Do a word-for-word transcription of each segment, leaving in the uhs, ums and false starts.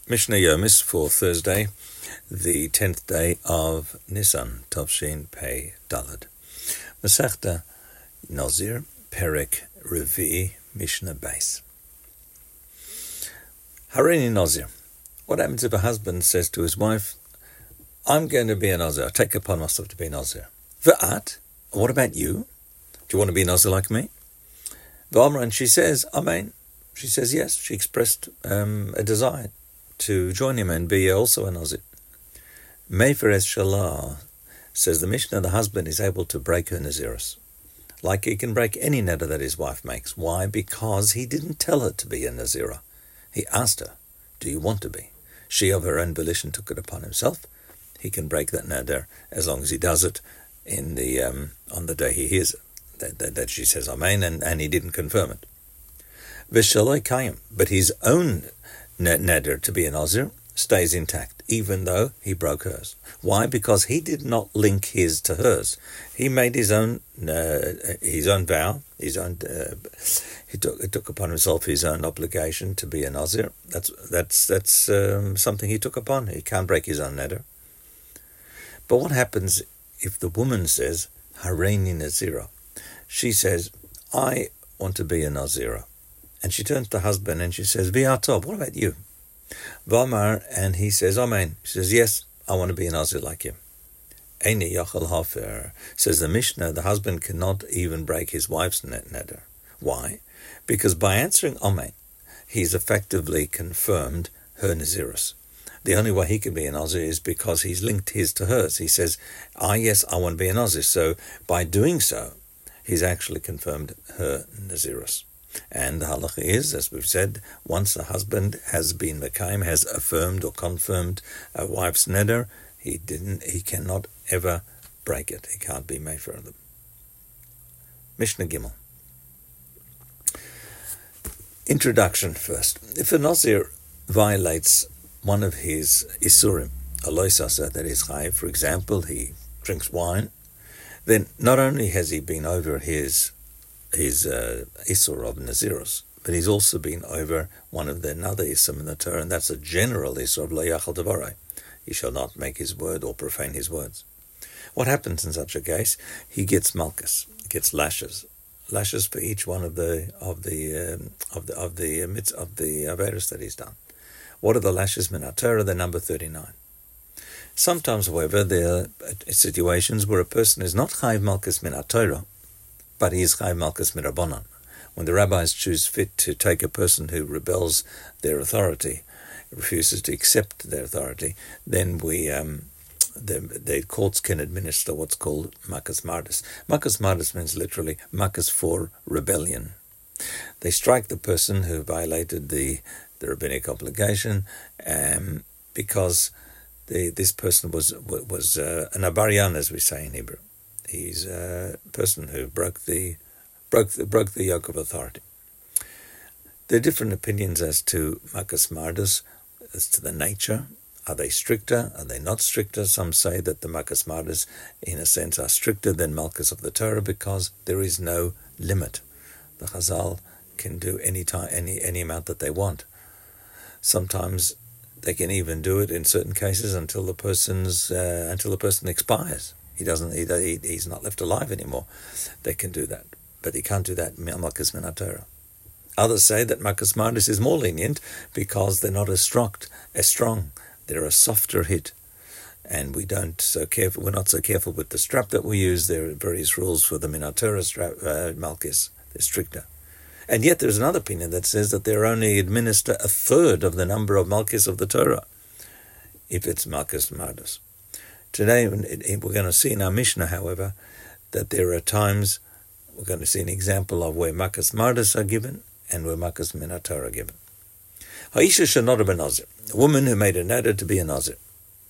Mishnah Yomis for Thursday, the tenth day of Nisan, Tovshin Pei Dalad. Masechta Nazir, Perek Revi, Mishnah Beis. Hareini Nazir. What happens if a husband says to his wife, I'm going to be a Nazir, I take upon myself to be a Nazir. V'at, what about you? Do you want to be a Nazir like me? V'amra, and she says, Amen. She says yes. She expressed um, a desire to join him and be also a Nazir. Meferes Shalah, says the Mishnah, the husband is able to break her Nazirus, like he can break any neder that his wife makes. Why? Because he didn't tell her to be a Nazirah. He asked her, do you want to be? She of her own volition took it upon himself. He can break that neder as long as he does it in the um, on the day he hears it, that, that, that she says Amen, and, and he didn't confirm it. Vishaloi kayim, but his own neder to be a Nazir stays intact, even though he broke hers. Why? Because he did not link his to hers. He made his own uh, his own vow. His own uh, he took he took upon himself his own obligation to be a Nazir. That's that's that's um, something he took upon. He can't break his own neder. But what happens if the woman says Hareini Nazira? She says, I want to be a Nazira. And she turns to the husband and she says, V'atov, what about you? V'amar, and he says, Amen. She says, yes, I want to be a Nazir like you. Eini yachal hafer, says the Mishnah, the husband cannot even break his wife's neder. Why? Because by answering Amen, he's effectively confirmed her Nazirus. The only way he can be a Nazir is because he's linked his to hers. He says, ah, yes, I want to be a Nazir. So by doing so, he's actually confirmed her Nazirus. And the halacha is, as we've said, once a husband has been mekayim, has affirmed or confirmed a wife's neder, he didn't, he cannot ever break it. He can't be made further. Mishnah Gimel. Introduction first. If a Nazir violates one of his isurim, a loisasa, that is chayiv, for example, he drinks wine, then not only has he been over his his uh, Isur of Nazirus, but he's also been over one of the another Isur in the Torah, and that's a general Isur of Lo Yachal Devarai. He shall not make his word or profane his words. What happens in such a case? He gets malchus, he gets lashes, lashes for each one of the of the um, of the of the uh, midst of the averos that he's done. What are the lashes min Torah? They're number thirty-nine. Sometimes, however, there are situations where a person is not chayiv malchus min Torah, but he is chayiv malchus mirabanan. When the rabbis choose fit to take a person who rebels their authority, refuses to accept their authority, then we um, the, the courts can administer what's called makas mardus. Makas mardus means literally makas for rebellion. They strike the person who violated the, the rabbinic obligation um, because the, this person was was uh, an abarian, as we say in Hebrew. He's a person who broke the broke the, broke the yoke of authority. There are different opinions as to makas mardus, as to the nature. Are they stricter? Are they not stricter? Some say that the makas mardus, in a sense, are stricter than malchus of the Torah because there is no limit. The Chazal can do any time, any any amount that they want. Sometimes they can even do it in certain cases until the person's uh, until the person expires. He doesn't. He, he's not left alive anymore. They can do that, but he can't do that. Malchus min Torah. Others say that makas mardus is more lenient because they're not as strong. As strong, they're a softer hit, and we don't so careful. We're not so careful with the strap that we use. There are various rules for the min Torah strap. Uh, malchus, they're stricter, and yet there's another opinion that says that they only administer a third of the number of malchus of the Torah if it's makas mardus. Today, we're going to see in our Mishnah, however, that there are times we're going to see an example of where makas mardus are given and where makas min Torah are given. Ha'isha should not have been Nazir, a woman who made a neder to be a Nazir.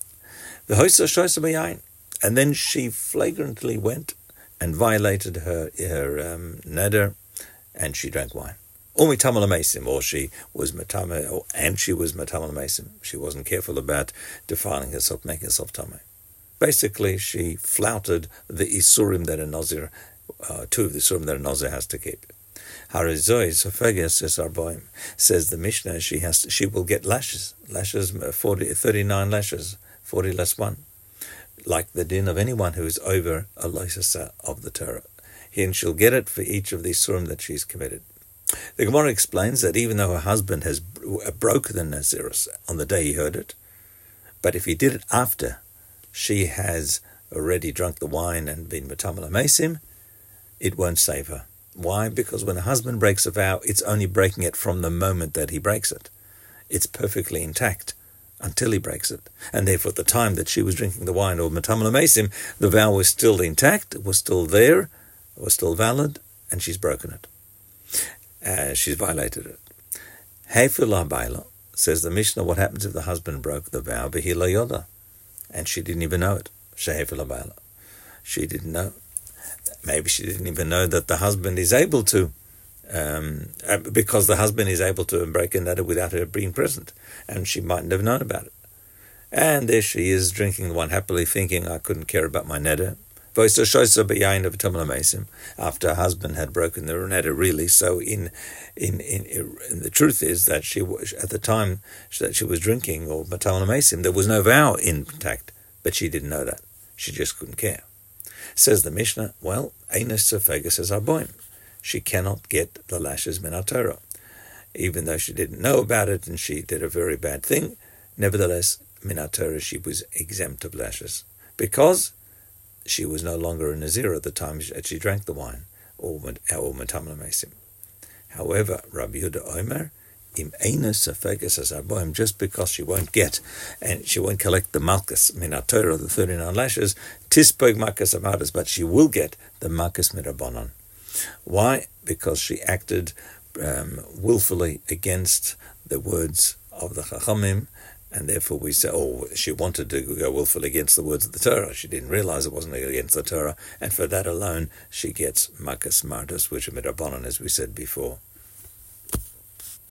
And then she flagrantly went and violated her her um, neder, and she drank wine. Or mitamal mesim, or she was matame, and she was mitamal mesim. She wasn't careful about defiling herself, making herself tameh. Basically, she flouted the isurim that a Nazir, uh, two of the isurim that a Nazir has to keep. Harizoi Sofeges says Arboim, says the Mishnah, she has to, she will get lashes, lashes forty, thirty-nine lashes, forty less one, like the din of anyone who is over a loisasa of the Torah. And she'll get it for each of these surim that she's committed. The Gemara explains that even though her husband has broken the Nazirus on the day he heard it, but if he did it after she has already drunk the wine and been Metamal HaMesim, it won't save her. Why? Because when a husband breaks a vow, it's only breaking it from the moment that he breaks it. It's perfectly intact until he breaks it. And therefore, at the time that she was drinking the wine or Metamal HaMesim, the vow was still intact, it was still there, it was still valid, and she's broken it. Uh, she's violated it. Heifulah Baila, says the Mishnah, what happens if the husband broke the vow? Behila Yoda. And she didn't even know it. Sheheifulah Baila. She didn't know. Maybe she didn't even know that the husband is able to, um, because the husband is able to break a neder without her being present. And she mightn't have known about it. And there she is drinking the wine happily, thinking, I couldn't care about my neder. After her husband had broken the neder, really. So in, in in in the truth is that she was, at the time that she was drinking or Metamal HaMesim, there was no vow intact, but she didn't know that. She just couldn't care. Says the Mishnah, well, Einos Sofeges says Arboim. She cannot get the lashes min Torah, even though she didn't know about it and she did a very bad thing. Nevertheless, min Torah, she was exempt of lashes because she was no longer a Nazir at the time that she drank the wine, or Metamal HaMesim. However, Rabbi Yehuda Omer, im Einos Sofeges as Arboim, just because she won't get, and she won't collect the Malchus min Torah, the thirty-nine lashes, Tispog Malchus Amadas, but she will get the Malchus Mirabonon. Why? Because she acted um, willfully against the words of the Chachamim, and therefore we say, oh, she wanted to go willfully against the words of the Torah. She didn't realize it wasn't against the Torah, and for that alone, she gets Malchus Mardas, which are Mirabonon, as we said before.